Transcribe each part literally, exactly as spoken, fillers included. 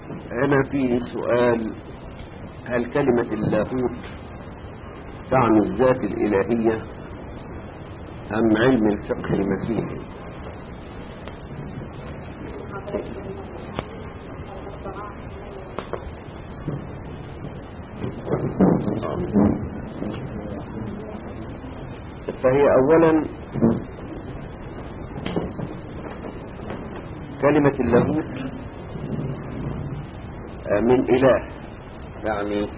هنا في سؤال: هل كلمة اللاهوت تعني الذات الإلهية أم علم الفقه المسيحي؟ فهي أولا كلمة اللاهوت من إله، يعني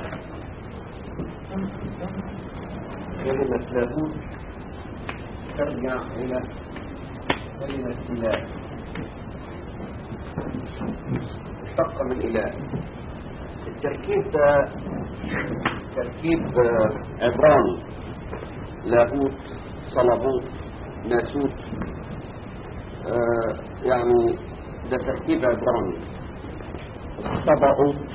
كلمة لاهوت ترجع إلى كلمة إله، مشتقة من إله. التركيب ده تركيب عبراني: لاهوت، صلبوت، ناسوت، آه يعني ده تركيب عبراني. صبعوت.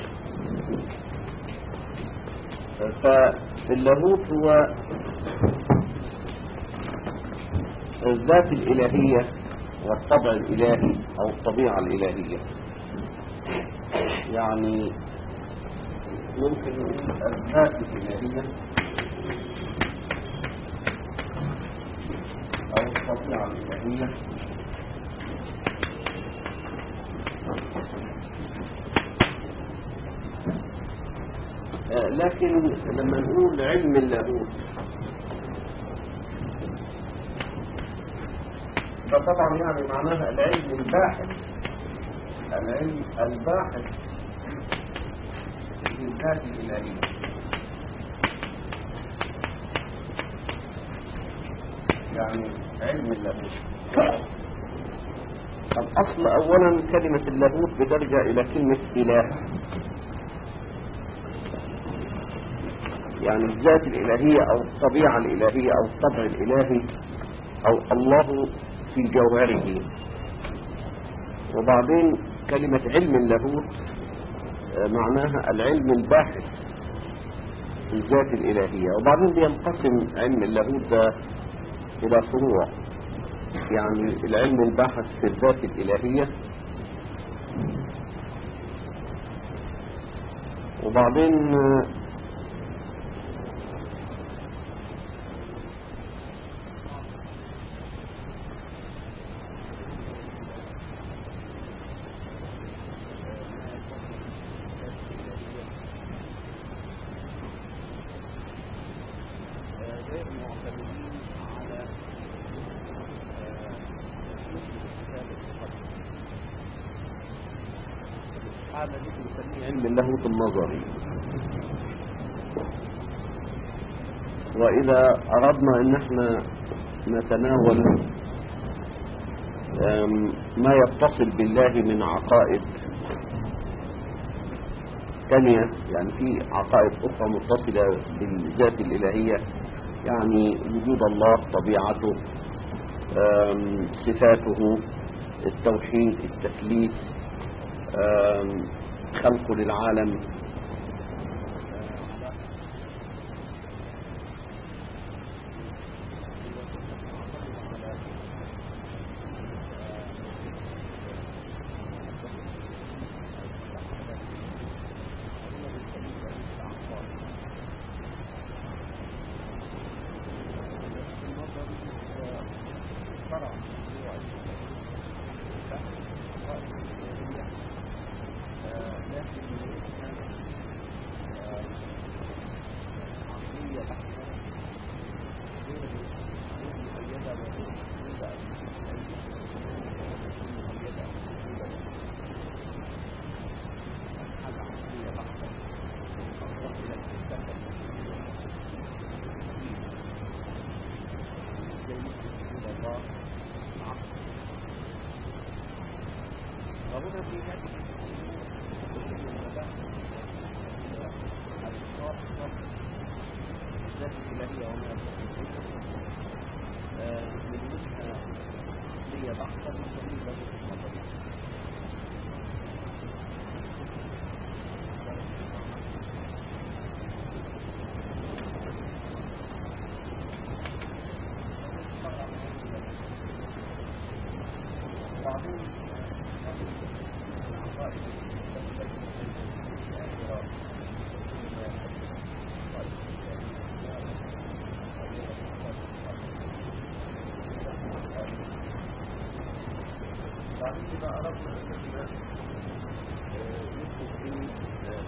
فاللاهوت هو الذات الإلهية والطبع الإلهي أو الطبيعة الإلهية، يعني ممكن نقول الذات الإلهية أو الطبيعة الإلهية. لكن لما نقول علم اللاهوت ده طبعا يعني معناها العلم الباحث، العلم الباحث في الذات الإلهية. يعني علم اللاهوت الأصل أولا كلمة اللاهوت بترجع إلى كلمة إله، يعني الذات الإلهية أو الطبيعة الإلهية أو الطبع الإلهي أو الله في جوهره. وبعدين كلمة علم اللاهوت معناها العلم الباحث في الذات الإلهية. وبعدين بينقسم علم اللاهوت ده إلى فروع، يعني العلم الباحث في الذات الإلهية، وبعدين علم اللاهوت النظري. وإذا أردنا أن احنا نتناول ما يتصل بالله من عقائد ثانية، يعني في عقائد أخرى متصلة بالذات الإلهية، يعني وجود الله، طبيعته، صفاته، التوحيد، التثليث، خلقه للعالم.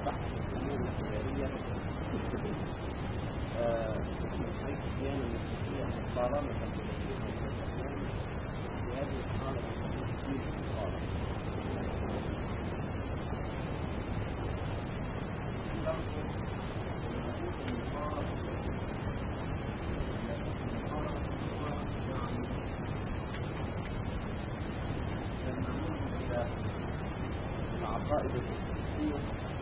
بحث الأمور الإدارية من حيث الديانة المسيحية مقارنة بالمسيح والإسلام في هذه الحالة تكون فيه مقارنة. العقائد الفلسفية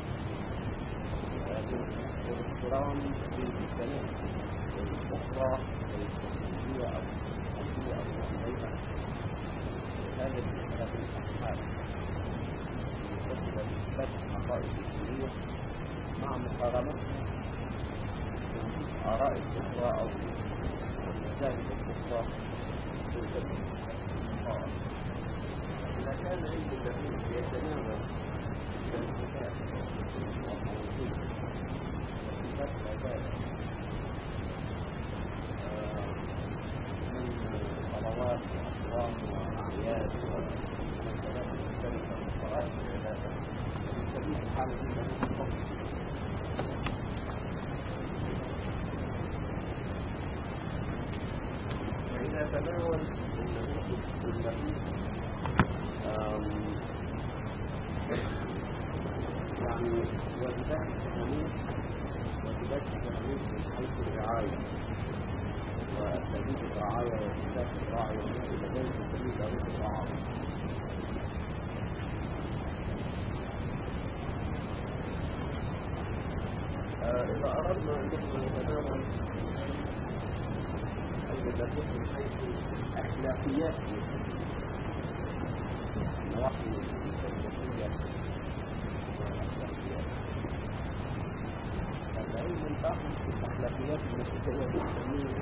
بالاحترام للكلام والأخرى الفلسفية أو الفلسفية أو غيرها هذا هذه الأحوال المتصلة بإثبات العقائد الدينية مع مقارنتها بالآراء الأخرى أو المذاهب الأخرى في المقارنة. إذا كان علم الدين يتناول الصفات والموجود وصفات العبادة من صلوات وأصوات وأعياد ومناسبات مختلفة وفرائض العبادة فبالتالي الحالة دي له فقط. فإذا تناول اللاهوت يعني واجبات التلاميذ واجبات التلاميذ من حيث الرعاية وتلاميذ الرعاية واجبات الراعي والى ذلك تلاميذ ذلك الرعاية. إذا أردنا أن نتناول اللاهوت من حيث الأخلاقيات نواحي التربوية العلم الباحث في الأخلاقيات المسيحية بنسميه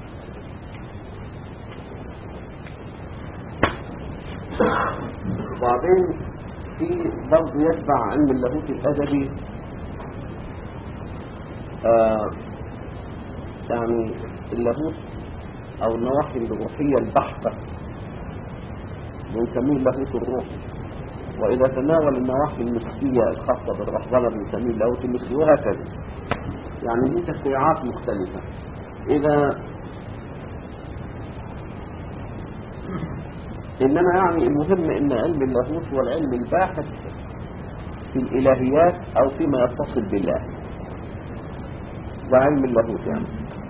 وبعدين في برضه يتبع علم اللاهوت الأدبي آه يعني اللاهوت أو النواحي الروحية البحثة بنسميه اللاهوت الروحي. وإذا تناول النواحي المسيحية الخاصة بالرهبنة بنسميه اللاهوت المسيحي وهكذا. يعني دي تفريعات مختلفة. إذا إنما يعني المهم إن علم اللاهوت هو العلم الباحث في الإلهيات أو فيما يتصل بالله. ده علم اللاهوت يعني.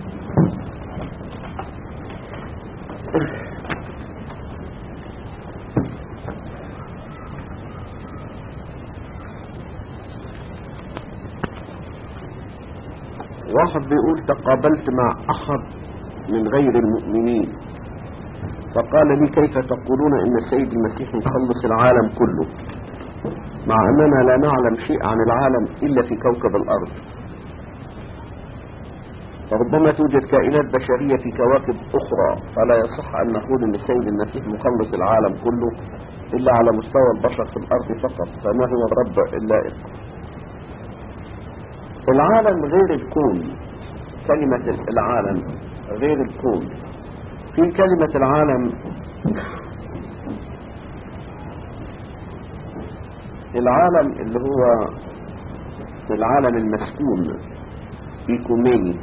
واحد بيقول تقابلت مع أحد من غير المؤمنين فقال لي كيف تقولون إن السيد المسيح مخلص العالم كله مع أننا لا نعلم شيء عن العالم إلا في كوكب الأرض، فربما توجد كائنات بشرية في كواكب أخرى، فلا يصح أن نقول إن السيد المسيح مخلص العالم كله إلا على مستوى البشر في الأرض فقط، فما هو الرب اللائق؟ العالم غير الكون. كلمة العالم غير الكون. في كلمة العالم العالم اللي هو العالم المسكون ايكوميني،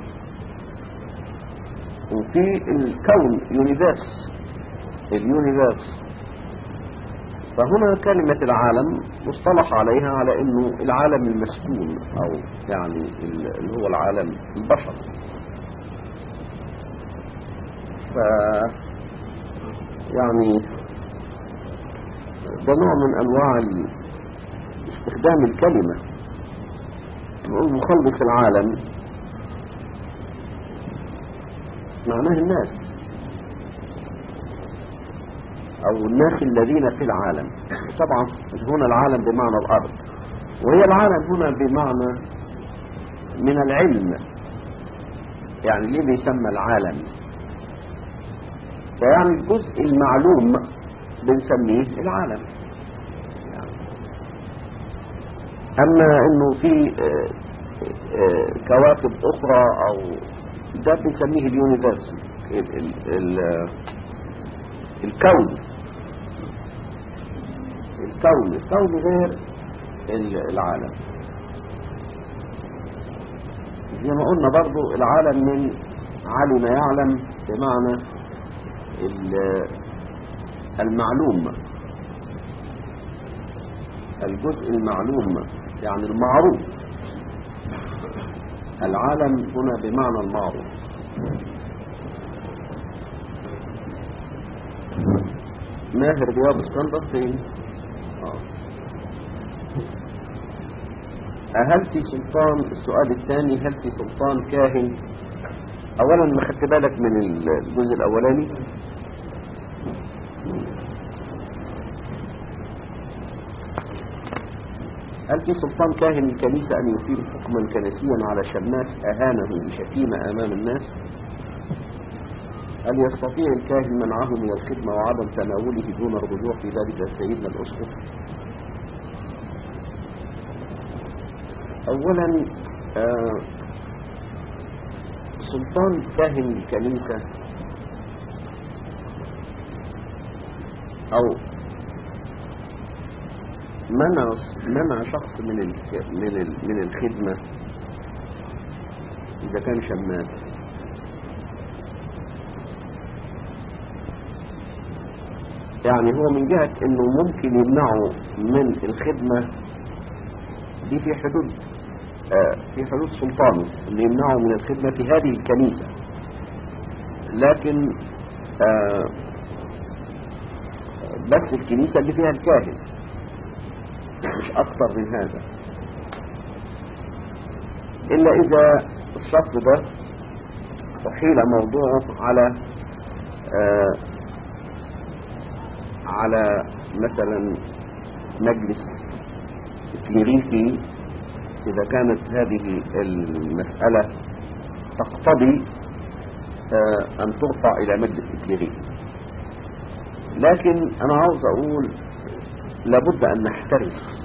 وفي الكون يونيفيرس اليونيفيرس. فهنا كلمة العالم مصطلح عليها على انه العالم المسكون او يعني اللي هو العالم البشر. ف يعني ده نوع من انواع استخدام الكلمة. نقول مخلص العالم معناه الناس او الناس الذين في العالم. طبعا هنا العالم بمعنى الارض، وهي العالم هنا بمعنى من العلم. يعني ليه بيسمى العالم؟ فيعني الجزء المعلوم بنسميه العالم. يعني اما انه في كواكب اخرى او ده بنسميه اليونيفيرس ال ال ال الكون. الكون الكون غير العالم. زي ما قلنا برضو العالم من علم يعلم بمعنى المعلوم، الجزء المعلوم يعني المعروف. العالم هنا بمعنى المعروف. ماهر رياض اسكندر فين؟ آه. هل في سلطان، السؤال الثاني، هل في سلطان كاهن؟ اولا ما خدت بالك من الجزء الاولاني؟ هل في سلطان كاهن الكنيسة أن يثير حكما كنسيا على شماس أهانه بشتيمة أمام الناس؟ هل يستطيع الكاهن منعه من الخدمة وعدم تناوله دون الرجوع في ذلك سيدنا الأسقف؟ أولا آه سلطان كاهن الكنيسة أو منع منع شخص من من من الخدمة إذا كان شماس، يعني هو من جهة إنه ممكن يمنعه من الخدمة دي في حدود آه في حدود سلطانه اللي يمنعه من الخدمة في هذه الكنيسة، لكن آه بس الكنيسة اللي فيها الكاهن، مش أكثر من هذا. إلا إذا الشخص ده أحيل موضوعه على آه على مثلا مجلس كليريكي، إذا كانت هذه المسألة تقتضي آه أن ترفع إلى مجلس كليريكي. لكن أنا عاوز أقول لابد أن نحترس.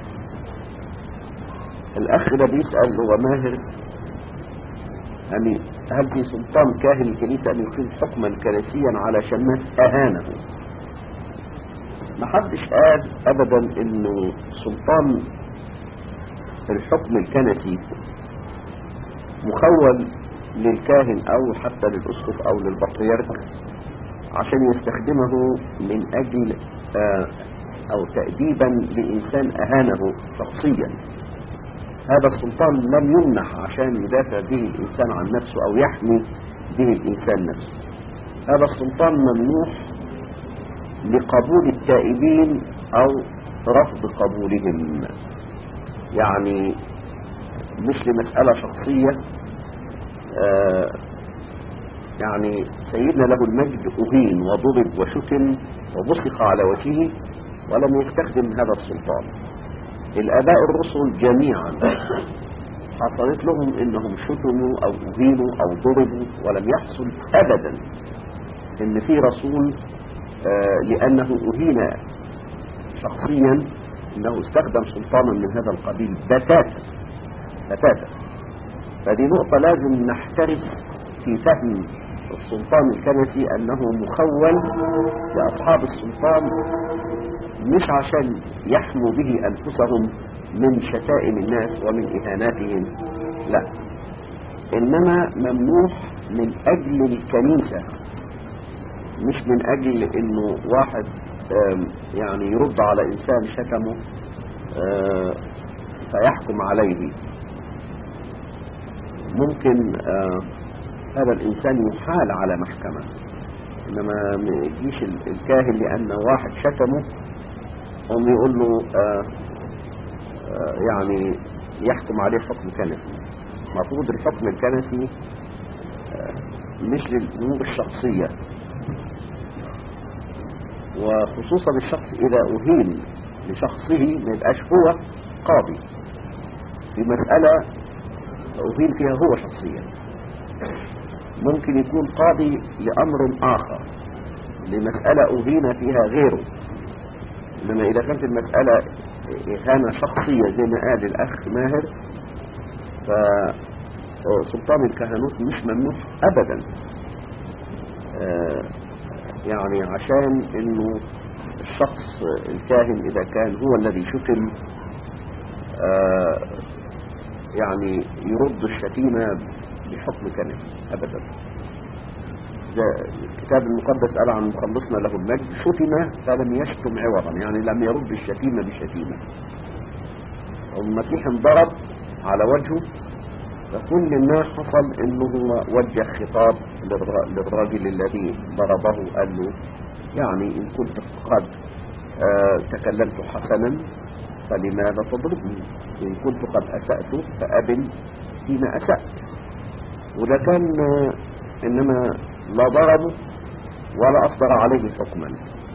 الأخ ده بيسأل هو ماهر يعني هل في سلطان كاهن الكنيسة أن يقيم حكما كنسيا على شماس أهانه؟ ما حدش قال أبدا إنه سلطان الحكم الكنسي مخول للكاهن أو حتى للأسقف أو للبطريرك عشان يستخدمه من أجل آه أو تأديبا لإنسان أهانه شخصيا. هذا السلطان لم يمنح عشان يدافع به الإنسان عن نفسه أو يحمي به الإنسان نفسه. هذا السلطان ممنوح لقبول التائبين أو رفض قبولهم، يعني مش لمسألة شخصية. آه يعني سيدنا له المجد أهين وضرب وشتم وبصق على وجهه ولم يستخدم هذا السلطان. الآباء الرسل جميعا حصلت لهم إنهم شتموا أو أهينوا أو ضربوا، ولم يحصل أبدا إن في رسول آه لأنه أهين شخصيا إنه استخدم سلطانا من هذا القبيل بتاتا بتاتا. فدي نقطة لازم نحترس في فهم السلطان الكنسي، أنه مخول لأصحاب السلطان مش عشان يحموا به أنفسهم من شتائم الناس ومن إهاناتهم، لا، إنما ممنوح من أجل الكنيسة، مش من أجل إنه واحد يعني يرد على إنسان شتمه فيحكم عليه. ممكن هذا الإنسان يحال على محكمة، إنما ما يجيش الكاهن لأن واحد شتمه هم يقول له آآ آآ يعني يحكم عليه حكم كنسي. مفروض الحكم الكنسي مش للأمور الشخصية، وخصوصا الشخص إذا أهين لشخصه ما يبقاش هو قاضي في مسألة أهين فيها هو شخصيا. ممكن يكون قاضي لأمر آخر، لمسألة أهين فيها غيره. إنما إذا كانت المسألة إهانة شخصية زي ما قال الأخ ماهر، فسلطان الكهنوت مش ممنوع أبدا، يعني عشان إنه الشخص الكاهن إذا كان هو الذي شتم يعني يرد الشتيمة بحكم كنسي أبدا. الكتاب المقدس قال عن مخلصنا له المجد شتم فلم يشتم عوضا، يعني لم يرد الشتيمة بشتيمة. المسيح انضرب على وجهه، فكل ما حصل انه هو وجه خطاب للراجل الذي ضربه، قال له يعني ان كنت قد آه تكلمت حسنا فلماذا تضربني؟ ان كنت قد اسأت فأبن فيما اسأت. وده كان آه انما لا ضربه ولا اصدر عليه حكما،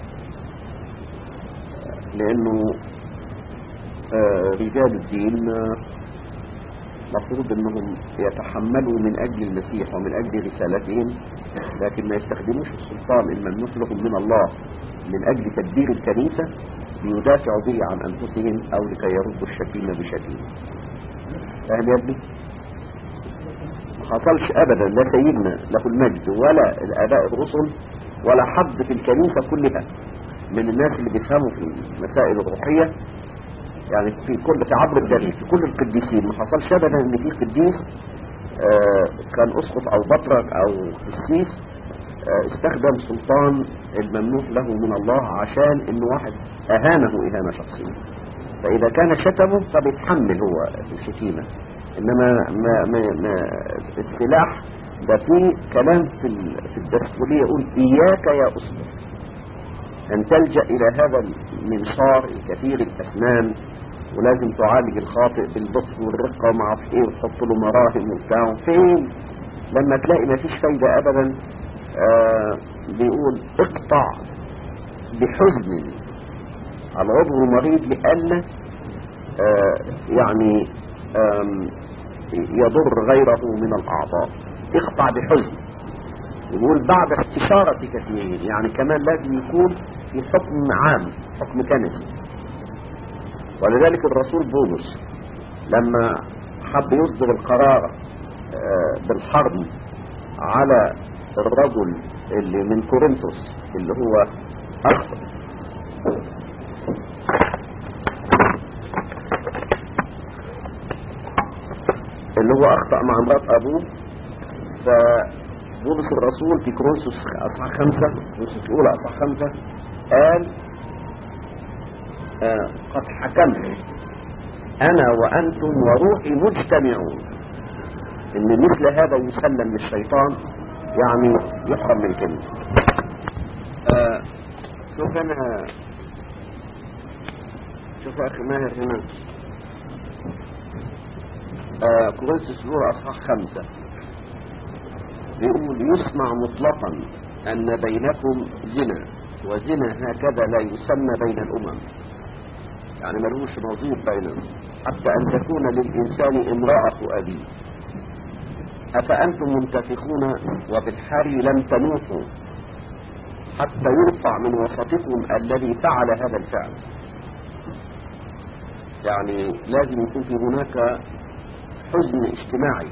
لانه آه رجال الدين آه مفروض انهم يتحملوا من اجل المسيح ومن اجل رسالتهم، لكن ما يستخدموش السلطان الممنوح لهم من الله من اجل تدبير الكنيسة ليدافعوا به عن انفسهم او لكي يردوا الشتيمة بشتيمة. فاهم يا ابني؟ ما حصلش ابدا، لا سيدنا له المجد ولا الاباء الرسل ولا حد في الكنيسة كلها من الناس اللي بيفهموا في المسائل الروحية، يعني في كل في عبر التاريخ في كل القديسين ما حصلش ابدا ان في قديس آه كان اسقط او بطرك او قسيس آه استخدم سلطان الممنوح له من الله عشان ان واحد اهانه اهانه شخصيه. فاذا كان شتمه فبيتحمل هو الشتيمه، انما ما ما ما السلاح ده فيه كلام في في الدستوريه يقول اياك يا اسقط ان تلجا الى هذا المنشار الكثير الاسنان، ولازم تعالج الخاطئ بالبطء والرقه وما اعرف ايه وتحط له مراهم وبتاع. فين لما تلاقي ما فيش فايده ابدا آه بيقول اقطع بحزن العضو المريض لئلا آه يعني يضر غيره من الاعضاء. اقطع بحزن، يقول بعد استشارة كثيرين، يعني كمان لازم يكون في حكم عام حكم كنسي. ولذلك الرسول بولس لما حب يصدر القرار بالحرب على الرجل اللي من كورنثوس اللي هو أخطأ اللي هو أخطأ مع مرات أبوه، فبولس الرسول في كورنثوس أصحاح خمسة كورنثوس الأولى أصحاح خمسة قال آه قد حكمت أنا وأنتم وروحي مجتمعون إن مثل هذا يسلم للشيطان، يعني يحرم من كلمة. آه شوف أنا شوف يا أخي ماهر هنا آه كورنثوس الأولى أصحاح خمسة بيقول يسمع مطلقا أن بينكم زنا، وزنا هكذا لا يسمى بين الأمم، يعني ملوش نظير بينهم، حتى أن تكون للإنسان امرأة أبيه. أفأنتم منتفخون وبالحري لم تموتوا حتى يرفع من وسطكم الذي فعل هذا الفعل. يعني لازم يكون في هناك حزن اجتماعي.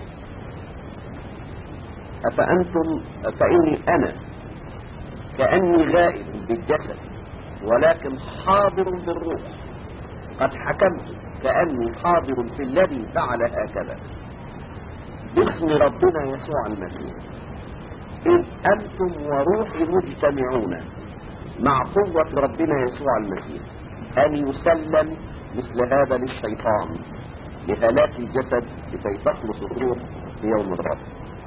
أفأنتم فإني أنا كأني غائب بالجسد ولكن حاضر بالروح، قد حكمت كأني حاضر في الذي فعل هكذا باسم ربنا يسوع المسيح، إذ أنتم وروحي مجتمعون مع قوة ربنا يسوع المسيح أن يسلم مثل هذا للشيطان لهلاك الجسد لكي تخلص الروح في يوم الرب.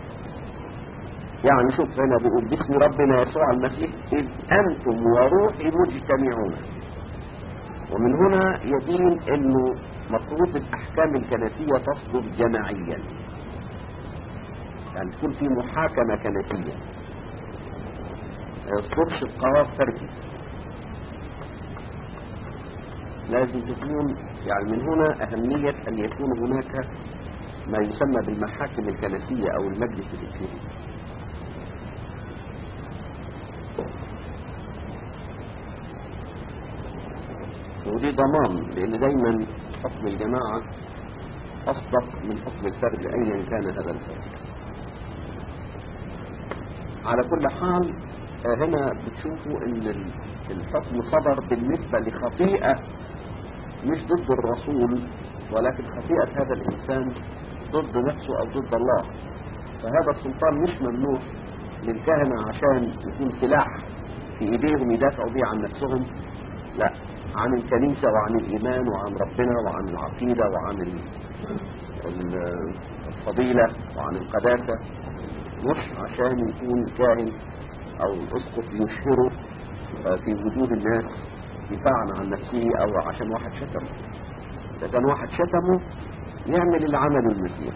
يعني شوف هنا بيقول باسم ربنا يسوع المسيح إذ أنتم وروحي مجتمعون. ومن هنا يبين أنه مفروض الأحكام الكنسية تصدر جماعيا، يعني تكون في محاكمة كنسية، ما يصدرش القرار فردي، لازم تكون يعني من هنا أهمية أن يكون هناك ما يسمى بالمحاكم الكنسية أو المجلس الإكليسي. ودي ضمان، لأن دايما حكم الجماعة أصدق من حكم الفرد أيا كان هذا الفرد. على كل حال هنا بتشوفوا أن الحكم صدر بالنسبة لخطيئة مش ضد الرسول ولكن خطيئة هذا الإنسان ضد نفسه أو ضد الله. فهذا السلطان مش ممنوع للكهنة عشان يكون سلاح في إيديهم يدافعوا به عن نفسهم، لا، عن الكنيسة وعن الإيمان وعن ربنا وعن العقيدة وعن الفضيلة وعن القداسة، مش عشان يكون الكاهن أو الأسقف يشهره في وجود الناس دفاعا عن نفسه أو عشان واحد شتمه. إذا كان واحد شتمه يعمل اللي عمله المسيح،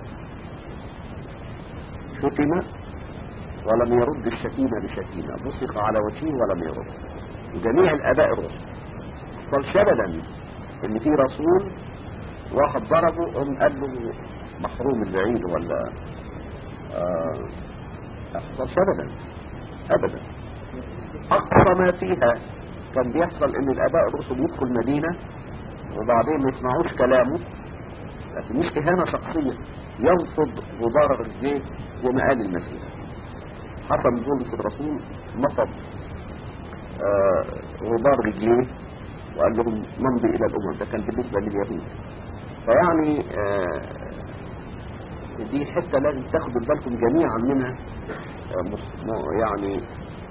شتم ولم يرد الشتيمة بشتيمة، بصق على وجهه ولم يرد. وجميع الآباء الرسل حصلش أبدا إن في رسول واحد ضربه قام قال له محروم البعيد ولا آه حصلش أبدا أبدا. أقصى ما فيها كان بيحصل إن الآباء الرسل يدخل مدينة وبعدين ما يسمعوش كلامه، لكن مش كهانة شخصية، ينفض غبار الزيت زي ما قال المسيح. حصل بولس الرسول نفض آه غبار رجليه وقال لهم نمضي إلى الأمم. ده كان بالنسبة لليهود. فيعني آه دي حتة لازم تاخدوا بالكم جميعا منها، آه يعني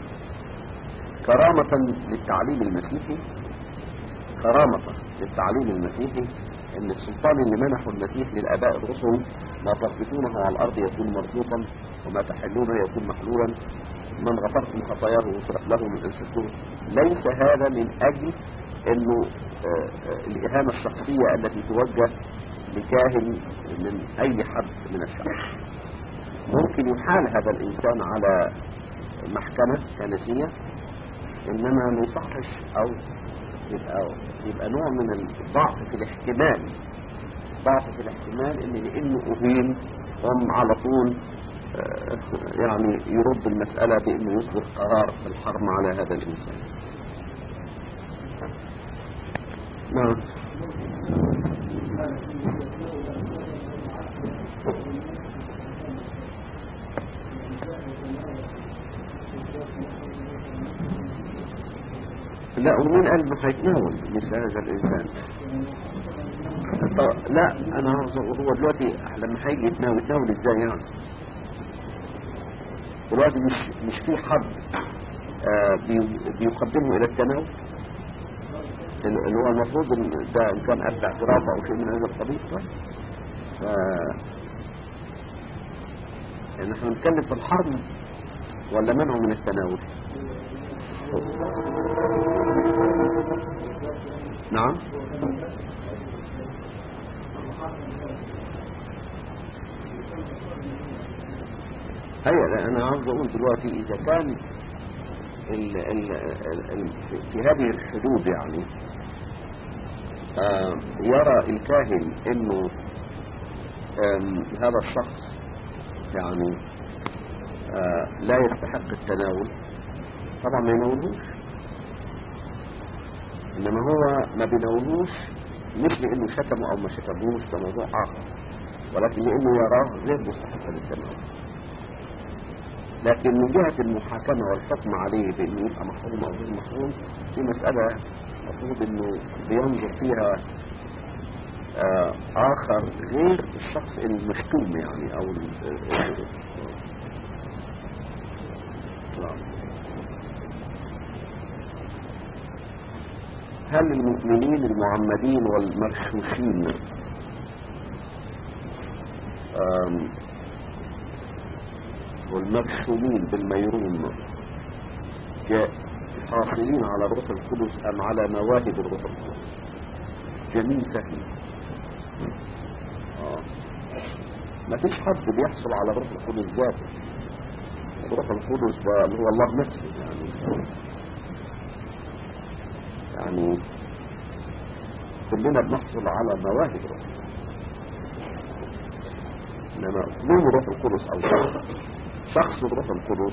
كرامة للتعليم المسيحي، كرامة للتعليم المسيحي، ان السلطان اللي منحه المسيح للآباء الرسل ما تربطونه على الأرض يكون مربوطا وما تحلونه يكون محلولا، من غفرتم خطاياه وغفرت له من أنفسكم. ليس هذا من أجل انه الإهانة الشخصية التي توجه لكاهن من أي حد من الشعب. ممكن يحال هذا الإنسان على محكمة كنسية، إنما ما يصحش أو يبقى, يبقى نوع من الضعف في الاحتمال، ضعف في الاحتمال إن لأنه أهين هم على طول يعني يرد المسألة بأنه يصدر قرار الحرم على هذا الإنسان. نعم. لا، ومين قال انه هيتناول مثل هذا الانسان؟ لا، انا هو دلوقتي لما هيجي يتناول يتناول ازاي يعني؟ دلوقتي مش مش في حد آه بيقدمه الى التناول، اللي هو المفروض ان ده ان كان قبل اعتراف او شيء من هذا القبيل. ف يعني احنا بنتكلم في الحرب ولا منعه من التناول؟ نعم. هيا انا عاوز اقول دلوقتي اذا كان ال ال ال في هذه الحدود يعني آه يرى الكاهن انه هذا الشخص يعني آه لا يستحق التناول، طبعا ما يناولهوش. انما هو ما بيناولهوش مش لانه شتمه او ما شتمهوش، ده موضوع اخر، ولكن لانه يراه غير مستحق للتناول. لكن من جهة المحاكمة والحكم عليه بانه يبقى محروم او غير محروم، في مسألة المفروض انه بينظر فيها آه اخر غير الشخص المشتوم يعني او هل المؤمنين المعمدين والمرشوشين والمرشومين بالميرون حاصلين على الروح القدس ام على مواهب الروح القدس؟ جميل فهم. آه. ما فيش حد بيحصل على الروح القدس ذاته، الروح القدس اللي هو الله نفسه يعني يعني كلنا بنحصل على مواهب روح، انما اسلوب الروح القدس او شخص الروح القدس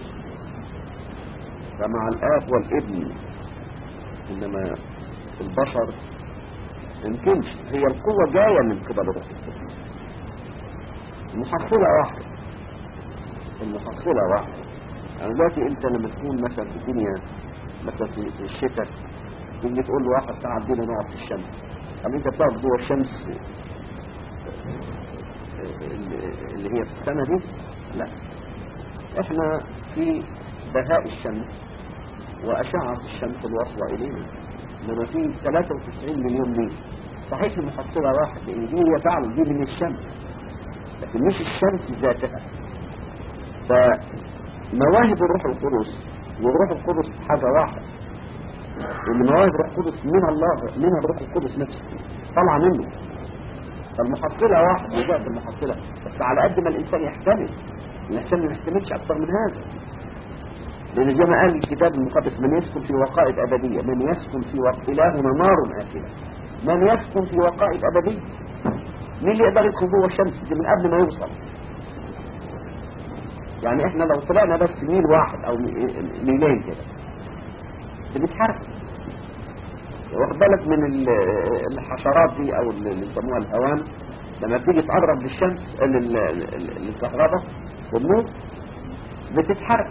فمع الاب والابن، انما البشر يمكنش. هي القوة جاية من قبل الروح القدس، المحصلة واحدة، المحصلة واحدة. يعني دلوقتي انت لما تكون مثلا في الدنيا مثلا في الشتاء تيجي تقول له واحد تعال بينا نقعد في الشمس هل انت بتقف جوه الشمس اللي هي في السنة دي؟ لا، احنا في بهاء الشمس وأشعة الشمس الواصلة إلينا، لما في ثلاثة وتسعين مليون ميل. صحيح المحصلة واحد، لأن دي هي فعلا دي من الشمس، لكن مش الشمس ذاتها. فمواهب الروح القدس والروح القدس حاجة واحدة، لأن مواهب الروح القدس من الله، من الروح القدس نفسه طلع منه. فالمحصلة واحد وذات المحصلة، بس على قد ما الإنسان يحتمل. الإنسان ما يحتملش أكثر من هذا، لأن زي ما قال الكتاب المقدس: من يسكن في وقائد أبدية، من يسكن في وقائد إلهنا نار آكلة، من يسكن في وقائد أبدية. مين اللي يقدر يدخل جوه الشمس دي من قبل ما يوصل؟ يعني احنا لو طلعنا بس ميل واحد او ميلين كده بنتحرك. واخد بالك من الحشرات دي او اللي يسموها الهوام، لما بتيجي تقرب للشمس الكهرباء والنور بتتحرك.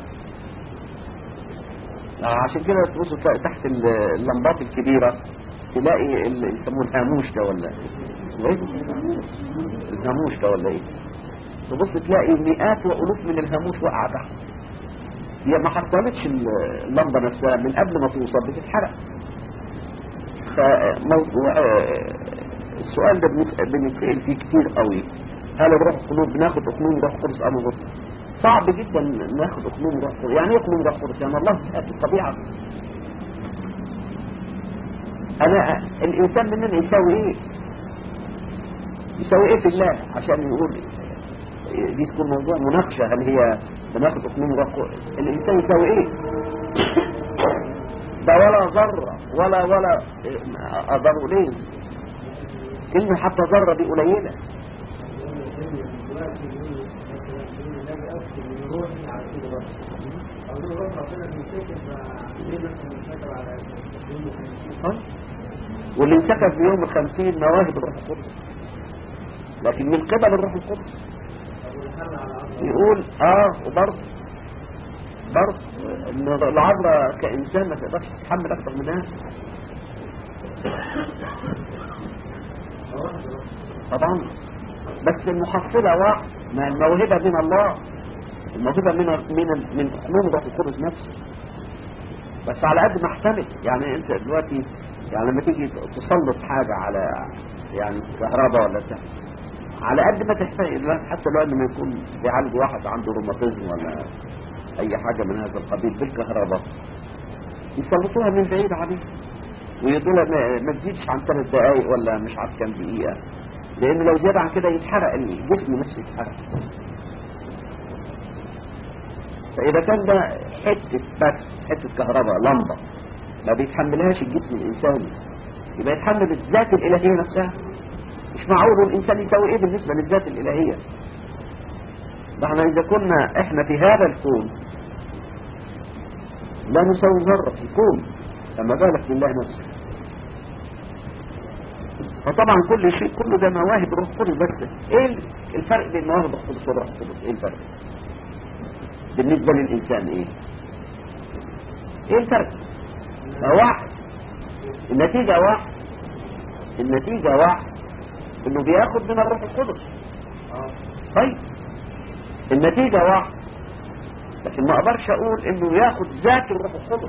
عشان كده تبصوا تلاقي تحت اللمبات الكبيرة تلاقي اللي يسموه الهاموش ده ولا ايه؟ الهاموش ده ولا ايه؟ تبص تلاقي مئات والوف من الهاموش وقع تحت. هي ما حصلتش اللمبة نفسها، من قبل ما توصل بتتحرق. فموضوع السؤال ده بنتسأل فيه كتير قوي: هل الروح القدس بناخد اقنوم روح القدس ام غير؟ صعب جدا ناخد اقنوم روح القدس. يعني ايه اقنوم روح القدس؟ يعني الله في الطبيعة. انا الانسان مننا يساوي ايه؟ يساوي ايه في الله عشان يقول دي تكون موضوع مناقشة؟ هل هي بناخد اقنوم روح القدس؟ الانسان يساوي ايه؟ ده ولا ذرة ولا ولا أضروا ليه؟ كلمة حتى ذرة دي قليلة. واللي انتكب في يوم الخمسين مواهب الروح القدس، لكن من قبل الروح القدس يقول اه وبرضه برضه ان العذراء كإنسان ما تقدرش تتحمل اكتر منها. طبعا بس المحصلة واحد، ما الموهبة من الله، الموهبة من من من اقنوم روح القدس نفسه، بس على قد ما احتمل. يعني انت دلوقتي يعني لما تيجي تسلط حاجة على يعني كهرباء ولا بتاع، على قد ما تحتاج، حتى لو لما يكون بيعالج واحد عنده روماتيزم ولا اي حاجة من هذا القبيل بالكهرباء، يسلطوها من بعيد عليه ويقولوا ما تزيدش عن ثلاث دقائق ولا مش عارف كام دقيقة، لان لو زاد عن كده يتحرق الجسم نفسه، يتحرق. فاذا كان ده حتة بس حتة كهرباء لمبة ما بيتحملهاش الجسم الانساني، يبقى يتحمل الذات الالهية نفسها. مش معقول الانسان يسوي ايه بالنسبة للذات الالهية؟ ده احنا اذا كنا احنا في هذا الكون لا نسوي ذرة في الكون، فما بالك بالله نفسه. فطبعا كل شيء كله ده مواهب الروح القدس. بس ايه الفرق بين مواهب الروح القدس والروح القدس؟ ايه الفرق بالنسبة للإنسان؟ ايه ايه الفرق؟ واحد، النتيجة واحد، النتيجة واحد، انه بياخد من الروح القدس. طيب النتيجة واحد، لكن ما اقدرش اقول انه ياخد ذات الروح القدس.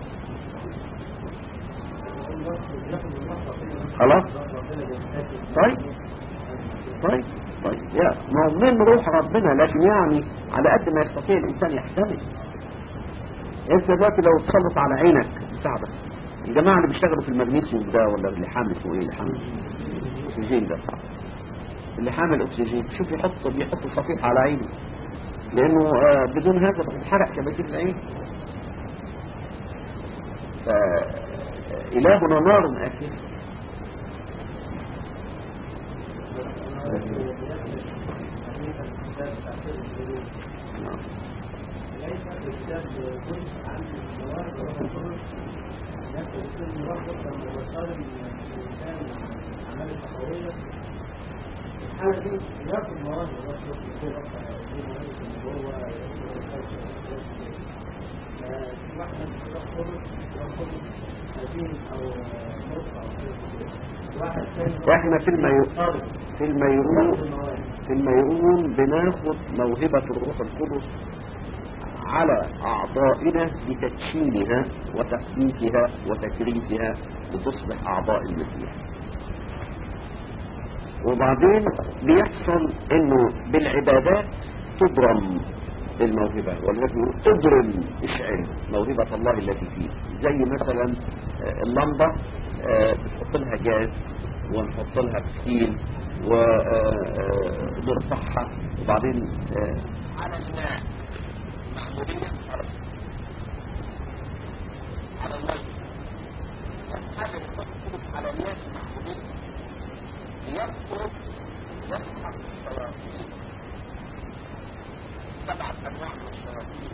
خلاص؟ طيب طيب طيب يا ما من روح ربنا، لكن يعني على قد ما يستطيع الانسان يحتمل. انت دلوقتي لو تسلط على عينك بتاعتك، الجماعه اللي بيشتغلوا في المغنيسيوم ده ولا اللي حامل اسمه ايه، اللي حامل اكسجين ده، اللي حامل اكسجين، شوف يحط بيحط صفيح على عينه، لانه آه بدون هذا بتتحرق كباتين العين. فإلهنا نار آكلة. الحالة دي ياخد مواد واحد ثاني احنا في الميرون طالب في الميرون المواد. في الميرون بناخد موهبة الروح القدس على أعضائنا لتدشينها وتقديسها وتكريسها لتصبح أعضاء المسيح. وبعدين بيحصل انه بالعبادات تبرم الموهبة، ولذلك تبرم اشعل موهبة الله التي فيه. زي مثلا آه، اللمبة آه، بتحط لها جاز ونحط لها فتيل ونرفعها وبعدين آه، على الماء معمولية على الماء حاجة بتحط على الماء معمولية يذكر يسحق الشياطين سبعة أنواع من الشياطين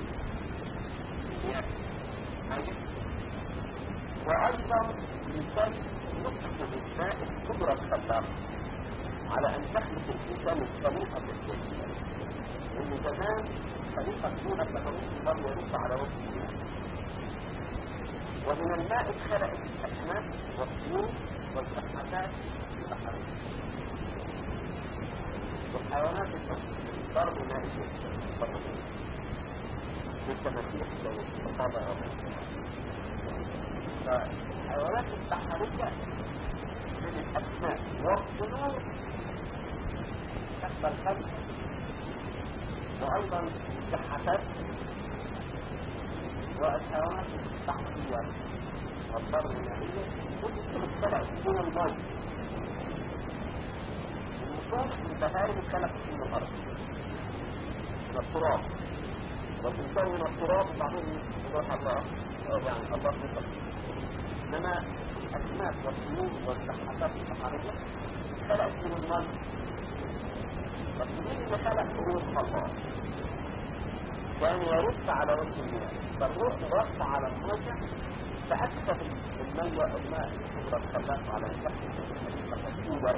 وأيضا الإنسان يطلق بالماء القدرة الخلاقة على أن تخلق الإنسان الخليقة بالجديد. لأن زمان خليقة دون تمرين الله يرد على وجه الماء، ومن الماء اتخلقت الأسماك والطيور والسحابات البحرية والحيوانات الضرب مائية بالتماسيح والصحابة فالحيوانات البحرية من الأسماك والطيور تحت الخلق، وأيضا السحابات والحيوانات البحرية والضرب المائية كل اتخلقت من الماء. النصوص البهائم اتخلقت من الأرض من التراب، والإنسان من التراب وبعدين روح الله يعني الله يطلق. إنما الأسماك والطيور والسحابات البحرية خلقت من الماء. فالدين اللي خلق روح الله كان يرد على وجه الماء، فالروح رد على الموجة فأكسب المية الماء القدرة الخلاقة على أن تحدث الخليقة.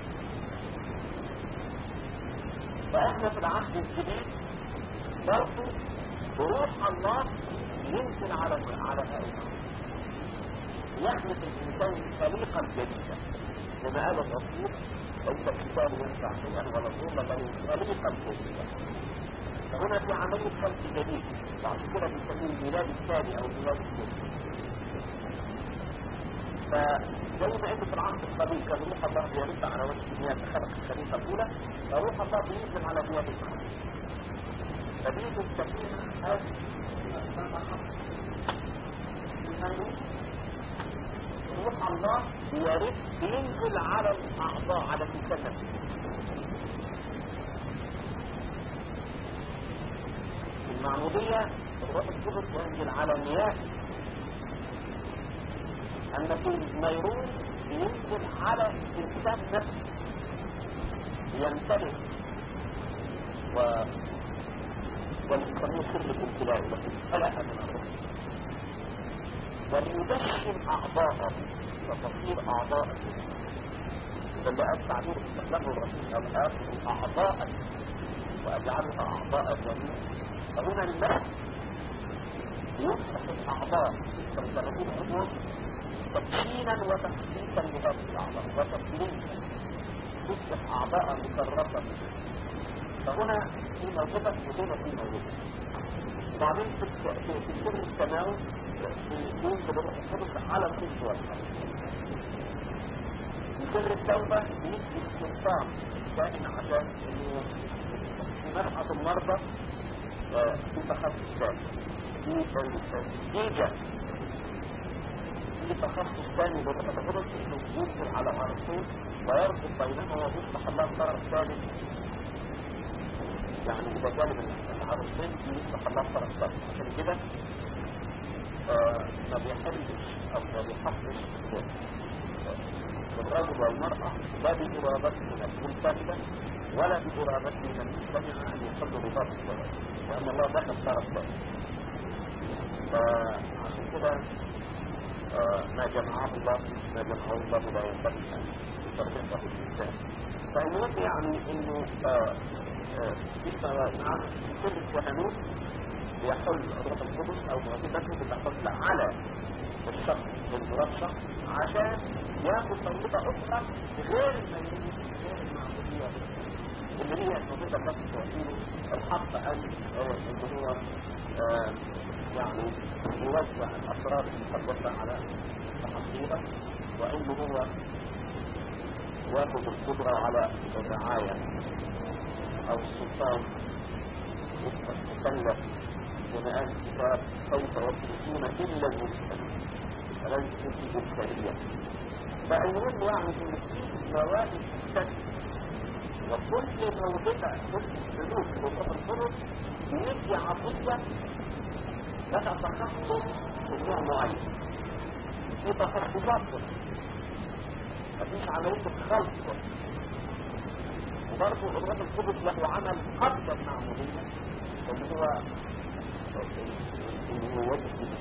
فإحنا في العهد الجديد برضه بروح الله ينزل على على هؤلاء يخلق الإنسان خليقة جديدة، كما قال الرسول ليس الإنسان ينفع شيئا ولا ظلم له خليقة جديدة. فهنا في عملية خلق جديد، بعد كده بنسميه الميلاد الثاني أو الميلاد الثاني. فزي ما قلت في العهد القديم كان روح الله بيرد على وجه المياه خلق الخليقة الأولى، فروح الله بينزل على مياه الأولى. فدي تسميها هذه روح الله يرد ينزل على الأعضاء على الإنسان. المعمودية الروح القدس ينزل على المياه، أما في الميرون ينزل على الإنسان نفسه يمتلك و وليسميه سر الامتلاء التي خلق من الروح، وليدشن أعضاءه فتصير أعضاء بل قال تعبير استخدامه الرسول أو آخر أعضاء وأجعلها أعضاء جميع. فهنا الماء يصبح الأعضاء كالتنبيه الأمور تدشينا وتخصيصا لهذه الأعضاء وتسليما تصبح أعضاء مكرسة. فهنا في موجبة وهنا في موجبة. وبعدين في سر التناول ينزل الروح القدس على الخبز والخمر. في سر التوبة ينزل السلطان كائن عشان انه في مرحة المرضى في تخصص ثاني، في الجيجة في تخصص ثاني للروح القدس انه ينزل على عرصين ويربط بينهما ويصبح الله طرف ثالث. يعني إذا جانب العروسين يصبح الله طرف ثالث. عشان كده ما بيحلش أو ما بيحفش الرجل والمرأة لا بإرادتهم المنفردة ولا بإرادتهم المجتمعة أن يصلوا بباب الصلاة، لأن الله دخل طرف ثالث. فعشان كده ما جمعه الله ما جمعه الله لا ينبغي أن يفرقه الإنسان. فالمهم يعني إنه نعم كل الكهنوت يحل الروح القدس او موهبته بتحصل على الشخص بالمرشح عشان ياخد طريقة أخرى غير الميمون غير المعبودية اللي هي الطريقة التي تعطيه الحق أن اللي هو آه يعني يوزع الأسرار المقدسة على الحقيقة، وأنه هو ياخذ القدرة على الرعاية أو السلطان يتكلف بناء الكتاب كيف يخرجون إلا المسلمين ليس في إمكانية. فالمهم يعني في مواد الشك وكل موضوع كل سلوك وكل الطرق بيدي عطية تتخصص في نوع معين في تخصصات مفيش عملية الخلق. وبرضه الروح القدس له عمل قبل المعمودية اللي هو اللي هو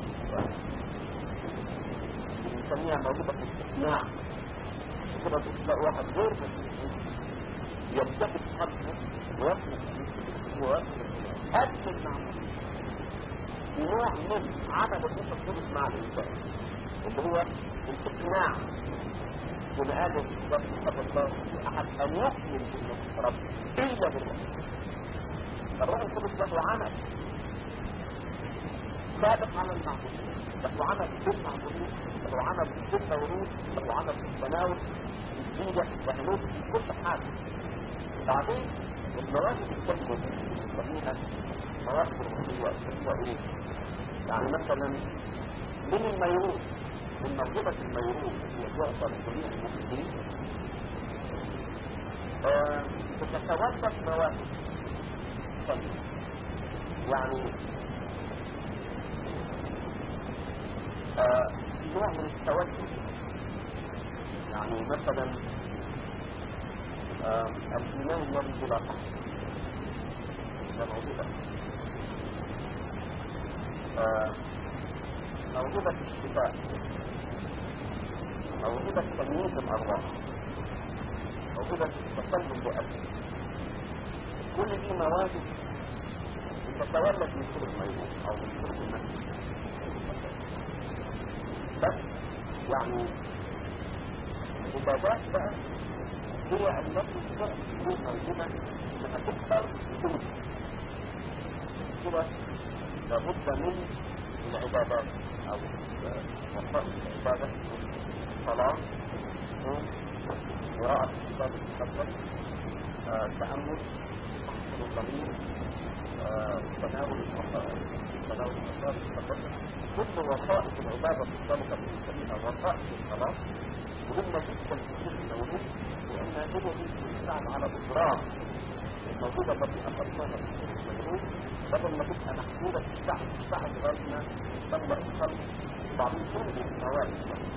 بنسميها موهبة الاستثناء. كده تلاقي واحد غير يبتكر قلبه ويصل قبل المعمودية نوع من عمل الروح القدس مع الإنسان اللي هو الاستثناء. كما قال الكتاب المقدس أحد أن يؤمن بالله رب إلا بالله. الروح القدس له عمل سابق على المعبودية، له عمل في المعبودية، له عمل في التوريث، له عمل في التناول الزيجة وحلول في كل حاجة. بعدين المواد الكلمة بنسميها مواد الروحية الإيه؟ يعني مثلا من الميروث من موهبة الميروث هي تعطى لجميع المسلمين آه تتوسط مواهب يعني آه نوع من التوجه. يعني مثلا آه الإيمان الذي بلا فحص ده موهبة. آه موهبة الشفاء، موهبة تمييز الأرواح، موهبة التسلل بأسف. كل دي مواهب تتولد من كل الميمون أو من كل المسجد. بس يعني العبادات بقى هي التي تكون موجودة انها تكثر بدون كده. لابد من العبادات او وسائل العبادة، صلاة، قراءة الكتاب المقدس، تأمل، تحصيل الضمير، تناول المصائب تناول المصائب المقدسة. كل وسائط العبادة السابقة بنسميها وسائط الصلاة، مهمة جدا في كل الموجود لأنها هي دي تساعد على إدراك الموجودة التي أخذناها في كل الموجود، بدل ما تبقى محدودة في الشعب الشعب لغاية ما تبدأ الخلق. وبعدين توجد مواد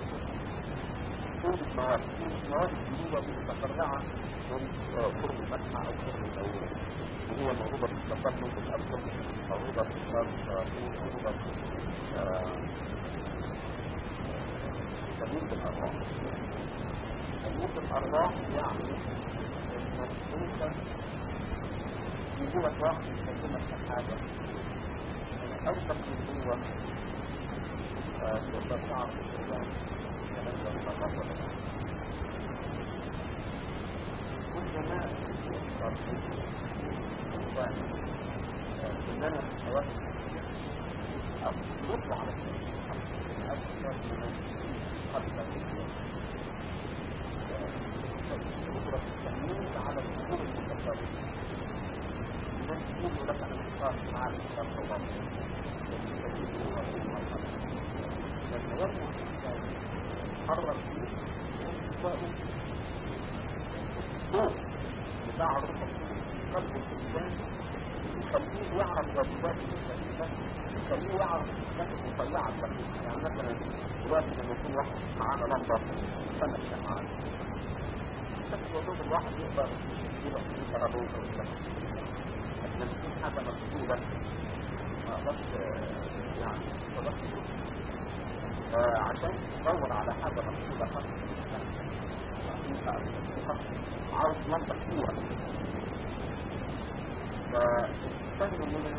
توجد مواد توجد مواد جديدة متفرعة من قرب المسحة أو قرب الأولى، وهي موجودة في التقدم بالأفضل، موجودة في الشرق، موجودة تمييز الأرواح. تمييز الأرواح يعني إنك أنت يجيلك واحد يكلمك في حاجة أوصف من هو تقدر تعرف الإنسان كلام ولا غلط ولا لا. كل ما يقدر الإنسان إننا في الحياة أو يطلع على الأكثر من الحبة يقدر التأمين على الأمور المتفرقة. الناس يقولوا لك أنا مختار مع الإنسان الله لما يرمى الإنسان حرر فيه وإنساءه الضوء بتاع الروح القدس قلب الإنسان يخليه يعرف واجبات الإنسان، يخليه يعرف الحاجات المطيعة الدقيقة. يعني مثلا دلوقتي لما يكون واحد معانا لمبة سنة الشمعان بس وجود الواحد يقدر يبقى فيه ترابيزة وكذا، لكن لما يكون حاجة مكتوبة ما أقدرش يعني تدخل آه عشان تدور على حاجة مكتوبة خاصة عاوز لمبة كتيرة. فالإنسان مننا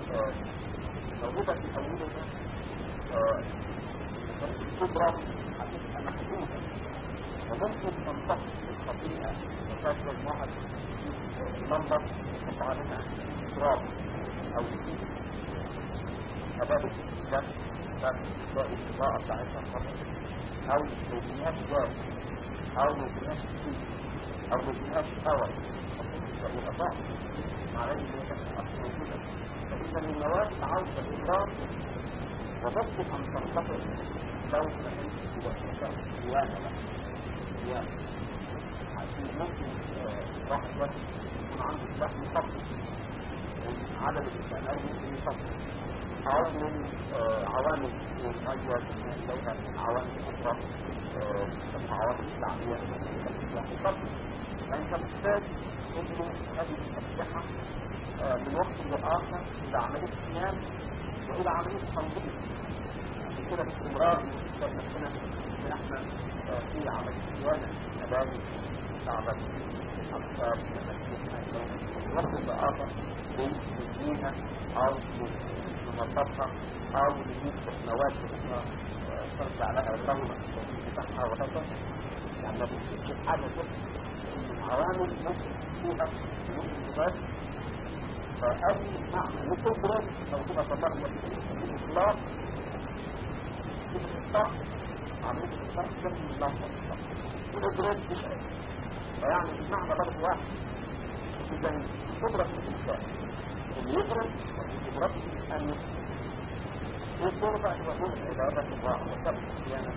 موجودة في أولها الكبرى تبقى محدودة وممكن تنتقل الخطيئة وتشغل واحد لمبر يحط عليها تراب أو زيت فبابت الجنب تلاقي الإضاءة بتاعتها خطر أو مفيهاش جاز أو مفيهاش زيت أو مفيهاش هواء يبقى ضعف مع ذلك هي كانت أصل موجودة. فإذا المواد عاوزة الإضرار وضبط أن تنتقل لو كانت بواسطة صيانة بقى صيانة عشان ممكن واحد بس يكون عنده سلاح مخطط من عدد الاستعمال ممكن يخطط أو من عوامل المية إليها من عوامل أخرى العوامل الشعبية يخطط. فأنت محتاج إنه هذه الأسلحة من وقت لآخر إلى عملية صيانة وإلى عملية تنظيم. عشان كده باستمرار نحن نحن في عملية صيانة مباني شعبا أكثر من وقت لآخر لتنظيمها أو لنظفتها أو لنجيب مواد أخرى ترجع لها الدولة بتاعها وهكذا. يعني ما بنشوفش حاجة كده عوامل ممكن فيها ممكن تبقى فأي معنى لتبرد موجودة طبعا الإطلاق الإطلاق عملية الإطلاق جميل اللحظة الإطلاق بشيء فيعني المعنى برضه واحد. إذا قدرة الإنسان اللي يضرب وقدرة أن يضرب أن يكون عبادة الله وكبر الصيانة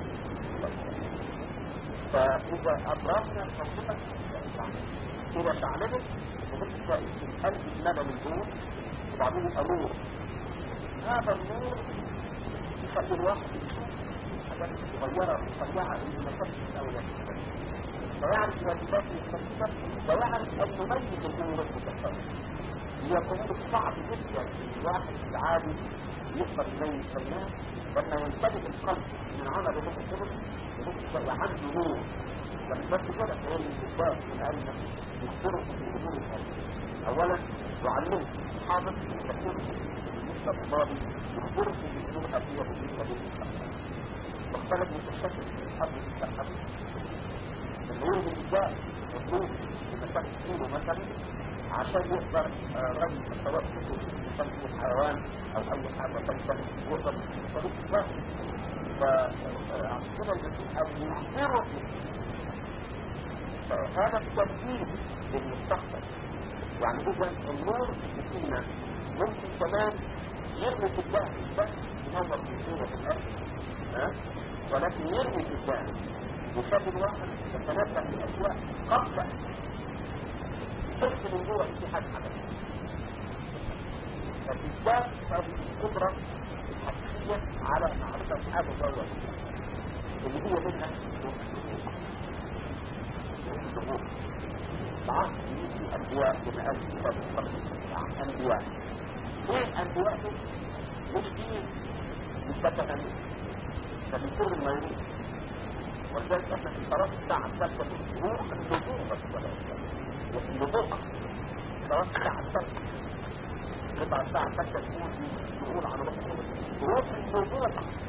فإذا أدركنا الحقيقة إذا شعلبت وبدأ القلب المدى من دون وبعدين يبقى نور. هذا النور يخلي الواحد يشوف حاجات صغيرة مصنعة اللي ما كانتش الأول ويعرف واجبات المستقبل ويعرف أن يميز الأمور المستقبل. هي الأمور صعب جدا الواحد العادي يقدر يميز بينها لما ينتبه القلب من عمل الروح القدس يبقى عنده نور. لما بس كده هو الانتباه من علم يخبره في الأمور الخارجية. أولا يعلمه حاضر يخبره بالنسبة للماضي يخبره في الأمور الخارجية بالنسبة للمستقبل. واختلف متشكل في الحرب المستقبل. النور بالنسبة مطلوب بمسافة كيلو مثلا عشان يقدر رجل سواء كتب يسمي الحيوان أو أي حاجة تنسى يقدر يصدق الظهر. فعشان كده المسيح أو يخبره هذا التمثيل للمستقبل. يعني إذا النور فينا ممكن كمان يرمي في الدهن بس ينظر في الصورة في الأرض ها؟ ولكن يرمي في الدهن يخلي الواحد يتنبه لأشياء قبل تحس من جوه في حاجة حدث. فبالذات هذه القدرة الحقيقية على معرفة حاجة جوه اللي هي منها الظهور. بعض يجي أنبياء بمقال كتاب المقدس عن أنبياء. ايه أنبياء دي؟ مش دي مستكفى فمن كل الميرون. ولذلك احنا في صلاة الساعة الثالثة بالظهور النبوة بس ولا النبوة صلاة الساعة الثالثة قطع الساعة الثالثة تقول تقول عن روح القدس روح النبوة.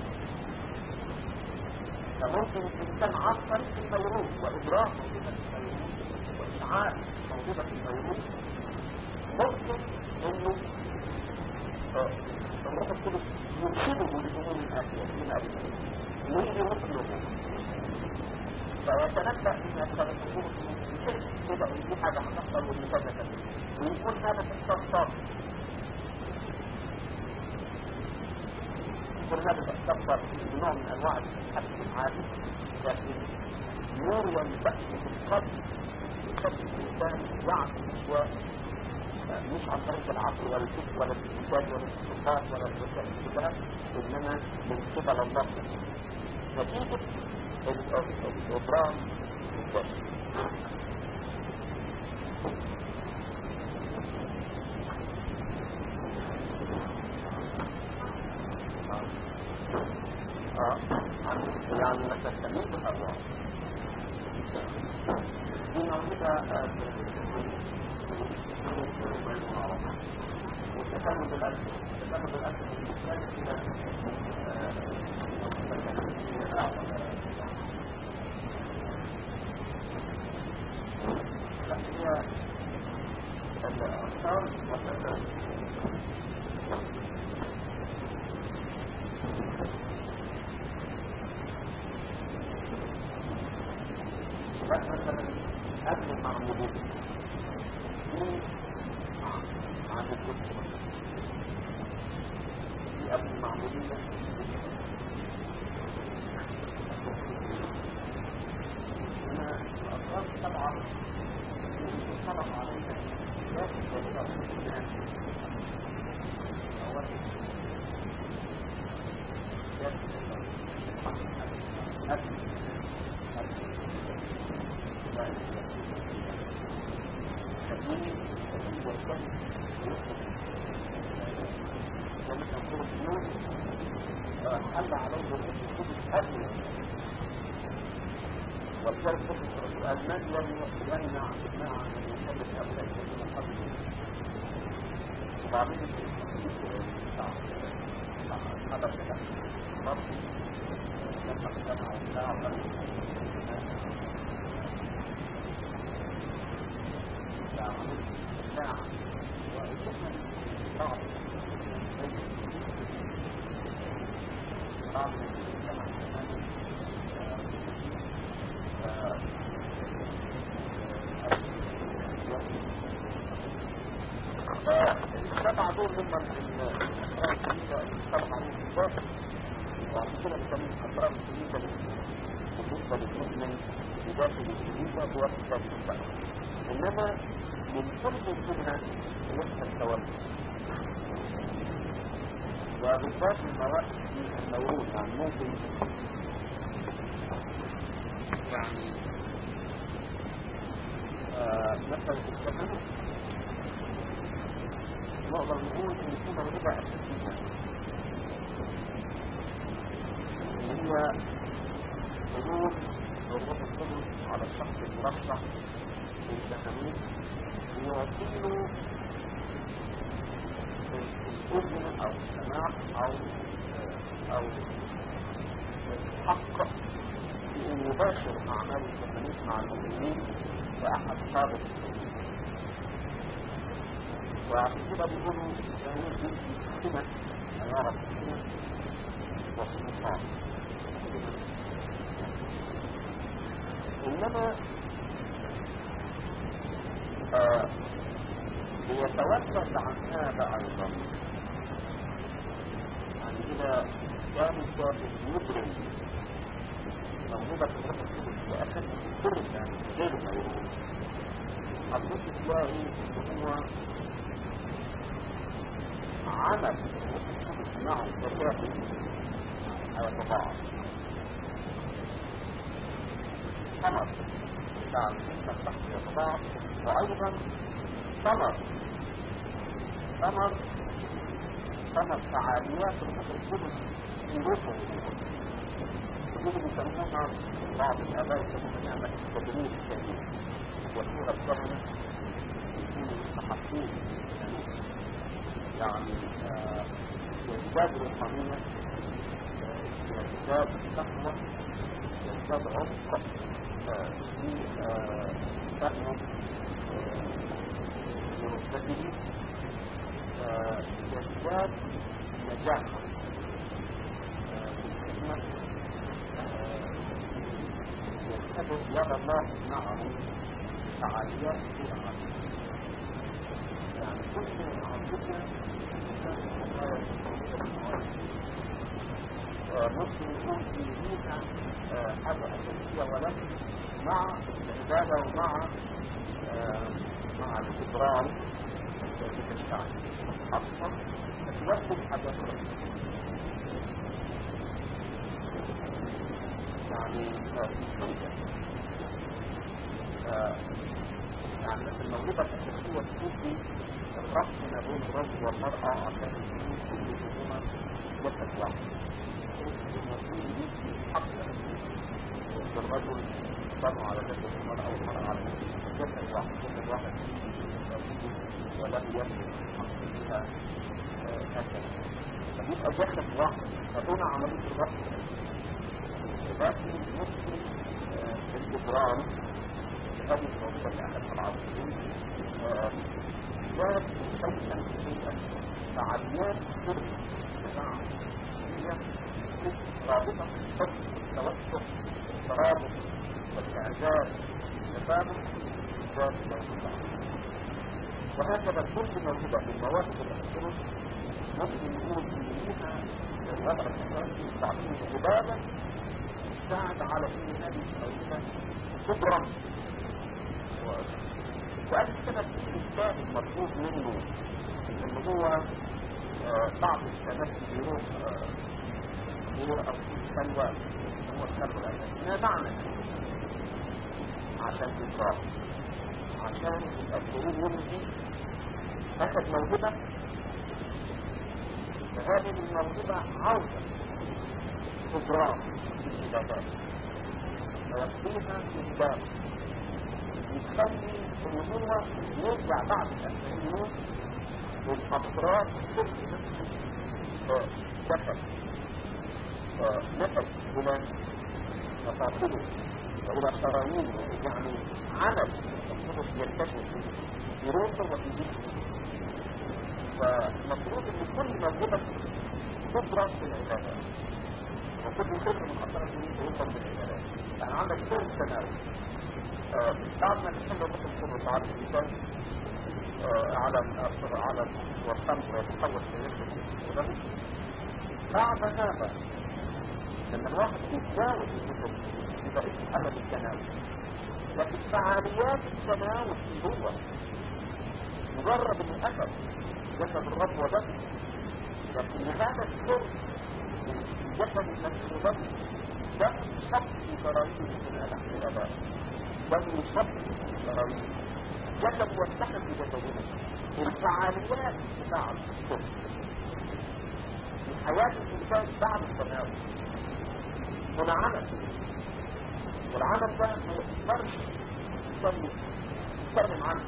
فممكن الإنسان عن طريق الميرون وإدراك موجودة في الميرون وإشعاع موجودة في الميرون ممكن إنه الروح القدس يرشده لأمور الآتية من أجل ويجي مثله فيتنبأ إن أكثر الأمور بشيء كده إن دي حاجة هتحصل واللي كذا كذا ويكون هذا الإحساس صادق. يكون هذا الإحساس صادق نوع من أنواع الحدث العادي لكن نور ينبأ في القلب يخلي الإنسان يعرف الأشياء مش عن طريق العقل ولا الفكر ولا الاستنتاج ولا الصفات ولا الوسائل كلها إنما من قبل الله نتيجة الإبرام البشري. اه يعني مثلا تمييز الأرواح دي موجودة والتكامل بالأكل التكامل بالأكل بالنسبة إلى هي الأفكار والأساس. مثلا قبل المعمولين دي عن الكتب دي قبل المعمولين هنا الأفكار طبعا طلب علينا لكن يجب الناس أولا حل عليه الكتب قبل والجرد فكرة الأزمان يمنع إجماع أن يكلف أبناء الذين قبل وبعدين هذا كده مرض لما اجتمع الساعة ساعة وإجمع بعض بعض المجتمع السبعة دول هم الأسرار الجديدة السبعة عليهم الضغط وعشان كده بنسميهم الأسرار الجديدة بالنسبة للمؤمن بداخل الجديدة هو كتاب السبعة. إنما من كل منها يحصل التوسل وبالذات المواد الموروث يعني ممكن يعني آه مثلا في التفاهم نقدر نقول ان في موهبة اساسية اللي هي حلول الروح القدس على الشخص المرشح للتفاهم ويوصله الأذن او السماع او او الحق في ان يباشر اعمال التفاهم مع المؤمنين كأحد صادق وعشان كده بيقولوا الجمهور دي سمة عيارة سمة وسلطان إنما آه بيتوسل عن هذا أيضا يعني إذا كان الكاتب يدرك موهبة الروح القدس لأخذ كل يعني غير ما يقول حضرتك تلاقي إن هو عمل مع الذكاء هيتضاعف ثمر بتاع الإنسان تحت يتضاعف وأيضا ثمر ثمر ثمر فعاليات الروح القدس في روحه ودي بيسموها بعض الآباء يسموها نعمة التدريب الكبير وفيها الكهنة يكونوا مستحقين يعني يزداد روحانية يزداد تقوى يزداد عمق في فهم لرتبته يزداد نجاح في الخدمة يزداد يد الله معه فعاليات في أعماله يعني كل عملية ممكن يكون في ليها حاجة أساسية ولكن مع العبادة ومع مع الإدرار في الشعب أصلا تتوسل حاجة يعني يعني الموهبة الأساسية تكون في الربط ما بين الرجل والمرأة عشان يكون كل منهما جسد واحد. المسؤول يدي حق الرجل يصنع على جسد المرأة والمرأة على جسد واحد جسد واحد ولم يملك حق فيها هكذا فبيبقى جسد واحد فهنا عملية الربط لكن ممكن الجبران هذه الموضوع اللي أخذها العصر لا شيئا شيئا فعاليات كل جماعة هي رابطة الحب التوسط الترابط والإعجاب التفاهم ذات موجودة. وهكذا كل موجودة من مواهب الأسرة ممكن نقول إن فيها الوضع الأساسي تعطيه جبالا ساعد على إن هذه الموجودة كبرى. وقال السبب الثاني المطلوب منه إن هو آه بعض الشباب بيروح بيروح أو في سلوى هو السلوى الأساسي ما معنى عشان تنصار عشان الأسرين يمشي أخذ موهبة فهذه الموهبة عودة إجرام في العبادات ويقضيها في الإجابة يتخلي إن هو يرجع بعد الأسرين يوم والأطراف كل نفسه دخل نفس إلى مفاصله وإلى شرايينه يعني عمل القدس ينتشر في روحه وفي جسمه. فمفروض ان كل موهبة تدرس في العبادات وكل سر من خطرة يوصل بالعبادات. يعني عندك سر التناول بعد ما نحن نقول السر تعالى الإنسان على على والخمر ويتحول في يده بعد هذا لما الواحد يتجاوز الكتب يبقى اسمه أمل التناول. لكن فعاليات التناول في هو مجرد الأثر جسد الرب وبس. لكن هذا السر جسد النفس وبس ده شط في شرايين من الأباء ده شط في شرايين جسد يتحد بجسدنا. الفعاليات بتاع السر في حياة الإنسان بعد التناول هنا عمل والعمل ده ما يقدرش يسلم يتكلم عنه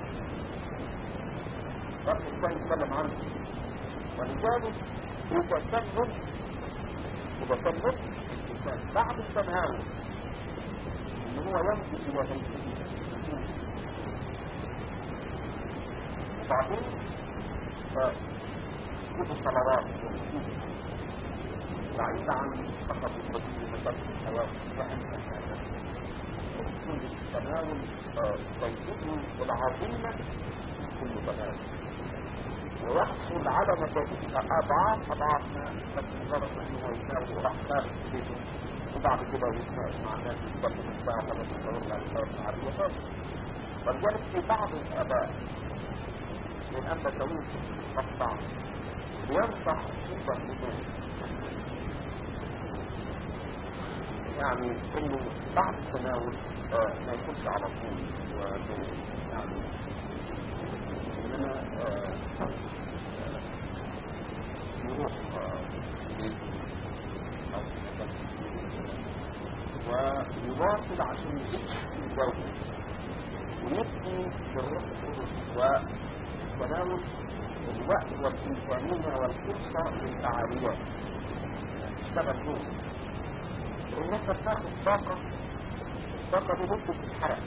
يقدر الإنسان يتكلم عنه. ولذلك إذا كان نفس إذا كان نفس الإنسان بعد التناول إن هو يمضي إلى بيته وبعدين فكل الصلوات بعيد عن فقط البديل مثل الحياة وأنت هذا وكل التناول تنزله العظيمة كل تناول ويحصل على نتائج أضعاف أضعاف ما بس مجرد أنه يساوي وراح خارج بيته وبعد كده يسمع مع الناس يتكلم الساعة ولا يتكلم عن الحياة العربية. ولذلك في بعض الآباء من أن تسويه مقطع ينصح خصوصا للناس يعني انه بعد التناول آه ما يكونش على طول يعني انما يروح ويواصل عشان يكشف الجو ويبني بالروح القدس وتناول الوقت والإمكانية والفرصة للفعاليات اشتغل جوه الناس بتاخد طاقة الطاقة دي ممكن تتحرق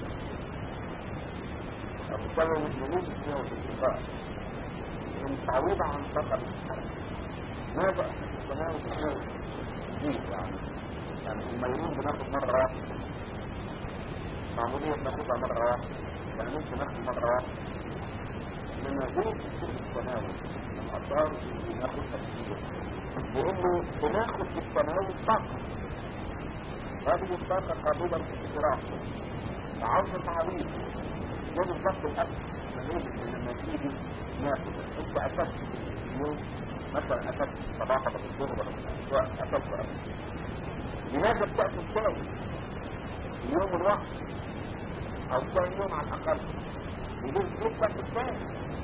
بسبب الجنود فيها والانتفاع متعوضة عن طاقة تتحرق. ماذا احنا في التناول بناخد كتير يعني يعني الميرون بناخد مرة واحدة معمولية بناخدها مرة واحدة يعني ممكن ناخد مرة واحدة لما زيت في التناول الأطار اللي بناخدها كتير لأنه بناخد في التناول طاقة هذه الطاقة قابلة للاستراحة تعوض تعويض يجب ضبط الأكل مليل لما تيجي ناخد انت أكلت اليوم مثلا أكلت صباحا بالظهر ولا سواء أكلت وأكل لماذا بتأكل ثاني اليوم الوقت أو ثاني يوم على الأقل يجب تأكل ثاني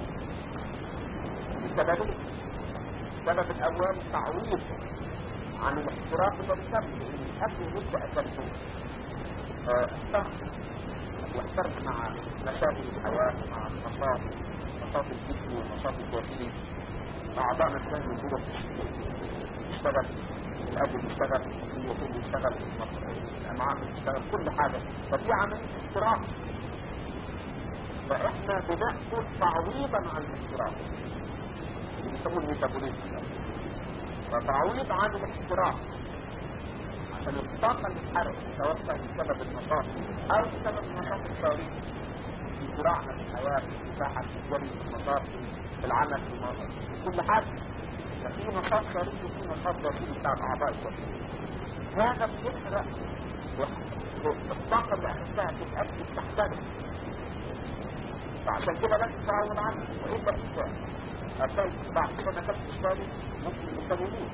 بسببين السبب الأول تعويض عن الاحتراق الذي تم الأكل اللي انت أكلته احترق واحترق مع مشاكل الحياة مع النشاط نشاط الجسم والنشاط الداخلي أعضاء نفسها من جوه تشتغل القلب بيشتغل اليوم بيشتغل الأمعاء بتشتغل كل حاجة ففي عملية احتراق فاحنا بنأكل تعويضا عن الاحتراق اللي بيسموه الميتابوليزم، فتعويض عن الاحتراق عشان الطاقة اللي اتحرقت سواء بسبب النشاط او بسبب النشاط الثوري في زراعة الحياة في الساحة في الجري في المطار في العمل في المطار في كل حاجة، ففي نشاط ثوري وفي نشاط داخلي بتاع الاعضاء الجسم. هذا بيحرق الطاقة اللي اخذتها في الاكل بتحترق، فعشان كده لازم تعود عنه والا انسان هتلاقي بعد كده ما كانش ثاني ممكن الانسان يموت،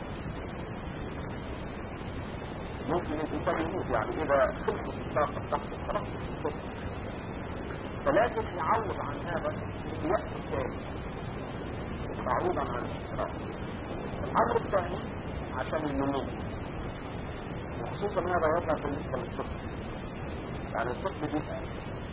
ممكن الانسان يموت يعني اذا خلصت الطاقة بتاعته خلاص. فلازم يعوض عن هذا في وقت ثاني تعويضا عن الاحتراق. الامر الثاني عشان النمو، وخصوصا هذا يظهر بالنسبه للطفل، يعني الطفل بيبقى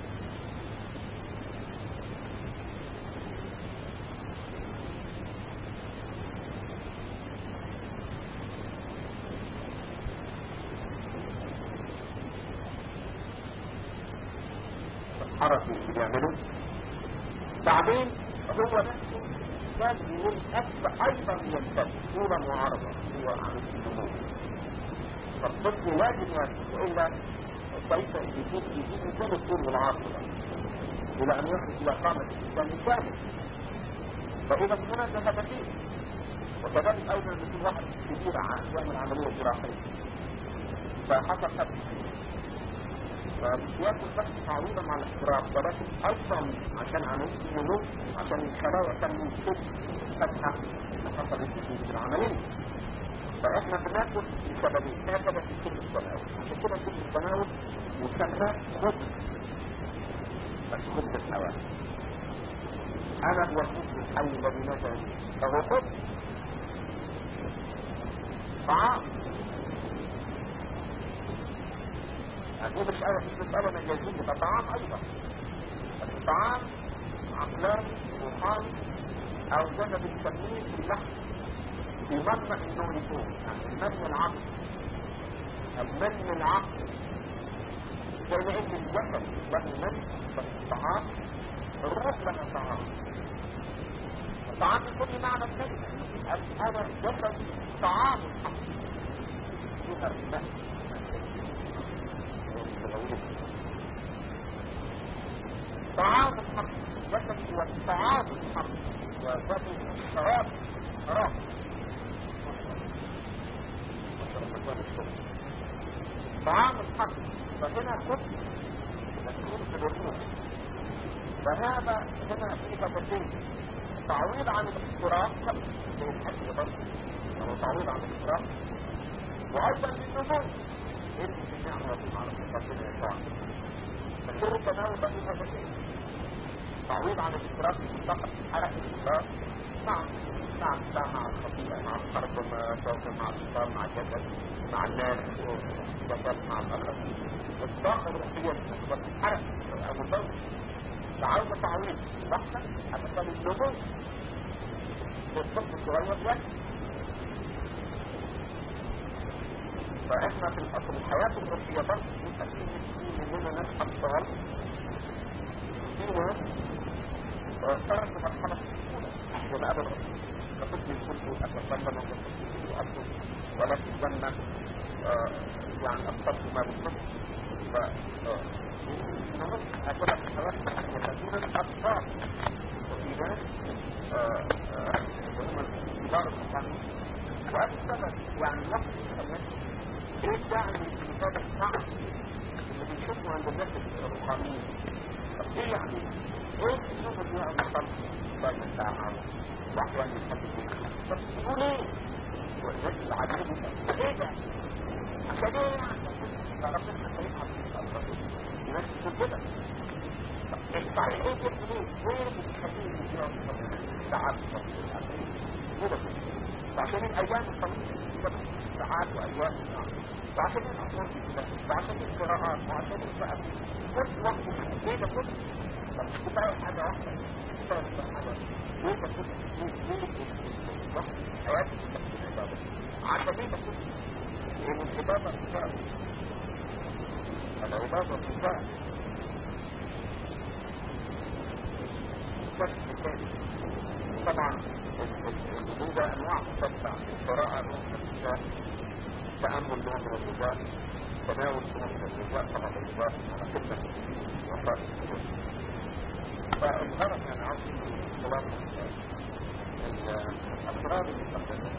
الحركي اللي بيعمله بعدين هو نفسه لازم ينقص ايضا ينتج طولا وعرضا هو عن النمو، فالطفل لازم ينتج والا كيف يجيب يجيب يكون الطول والعرض الى ان يصل الى قامة الانسان كامل. فاذا هنا ذهبتين، وكذلك ايضا ان يكون واحد كبير يعمل عمليه جراحيه فحصل حدث فبياكل بس تعويضا مع الاحتراق، ولكن ايضا عشان عمليه النمو عشان الخلايا تنمو بشكل فتحه حصل في العمليه. فاحنا بناكل لسببين هكذا في كل التناول، عشان كده كل التناول يسمى خبز، بس خبز الحيوان. انا هو الخبز الحي الذي نزل فهو خبز طعام، هذه مش أنا مش مسألة مجازية، ده طعام أيضا، بس طعام عقلاني روحاني أو زي ما بنسميه في اللحم بمنع إنه يكون يعني المن العقل، المن العقل زي ما إن الجسد له من بس الطعام، الروح لها طعام، الطعام بكل معنى الكلمة، أنا جسد طعام الحق فيها المن طعام الحق، جسد هو طعام الحق وجسد الشراب شراب طعام الحق. فهنا كتب مذكور في الروح، فهذا هنا في تفاصيل تعويض عن الاحتراق زي الحج برضه، يعني تعويض عن الاحتراق وايضا للنمو ايه في نعمه ومعرفه ربنا يسوع. فكل التناول ده في تفاصيل تعويض عن الاحتراق فقط حرق الاحتراق مع مع مع الخطيئه مع الحرب مع الشيطان مع الجسد مع الناس الجسد مع الاخرين. الطاقه الروحيه اللي بتتحرق او الضوء تعوض تعويض بحثا حتى النمو للطفل الصغير يعني. فاحنا في الاصل الحياه الروحيه برضه يبقى فيه مننا ناس اطفال في ناس صارت في مرحله الاولى يبقى ابدا فكنت كنت اتكلم وأكتب ولكن لما يعني أبطلت ما بالنص فنمت أكبر الحياة يتكون الأطفال وفي ناس وهم الكبار الحقانيين وهذا السبب يعني نفس الحياة ايه يعني في هذا الصعب اللي بنشوفه عند الناس الروحانيين. طب ايه يعني ايه الشغل اللي هو الخلق دايما ساعة واحيانا يحدد بس يقول ايه والناس العجيب ايه ده عشان ايه يعني ربنا خليك عبد الناس تقول كده صحيح ايه يقول ايه وين بتخليه يجيب ساعات كده وعشان الايام الطويله ساعات وايام وعشان الامور كده وعشان القراءات وعشان بقى كل وقت ايه ده كله بس كفايه حاجه واحده كفايه حاجه ايه ده كله حياتي العبادة عشان ايه بكون ان العبادة تفاعل العبادة تفاعل وجه ثاني. طبعا الوجود انواع متتبعه، القراءه نوع من الغذاء، التامل نوع من الغذاء، تناول نوع من الغذاء، طبعا الغذاء على قمه وفاء الوجود. فالغرض يعني عاوز خلاصه الاسرار المقدسه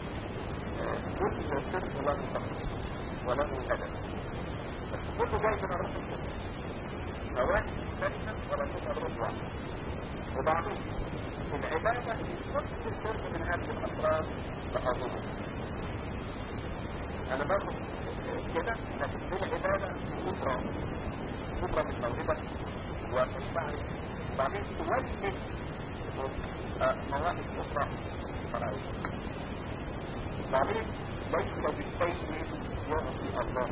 كل سر له تخصيص وله هدف، بس كله جاي من الروح القدس، مواهب مختلفه ولكن الروح واحد. وبعدين العباده كل سر من هذه الاسرار تقاضوها. انا باخد كده لكن في العباده قدره قدره من موهبه وتشتغل، بعدين توجه مواهب اخرى فرعيه. بعدين ليس بالشيء يعطي الله،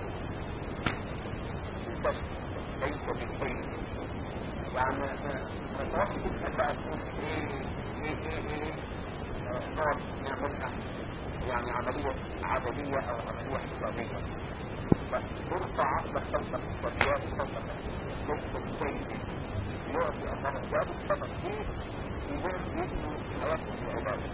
ليس بالشيء يعني ما تعرفش تسأل بقى تقول ايه ايه ايه ايه نقعد نعملها يعني عملية عددية او عملية حسابية، بس ترفع عقلك صوتك وزياد صوتك. ليس بالشيء يعطي الله، جاب السبب ايه يقول يبنوا حياتهم العبادة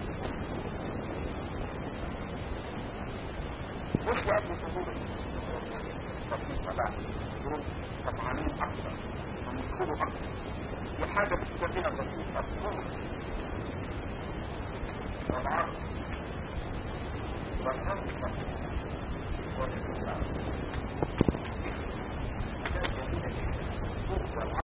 مش لأجل ظهور التطبيق، لا دول طمعانين أكثر ومسكوله أكثر. دي حاجة بتسميها الرسول الطول والعرض والرمض والاستقلال.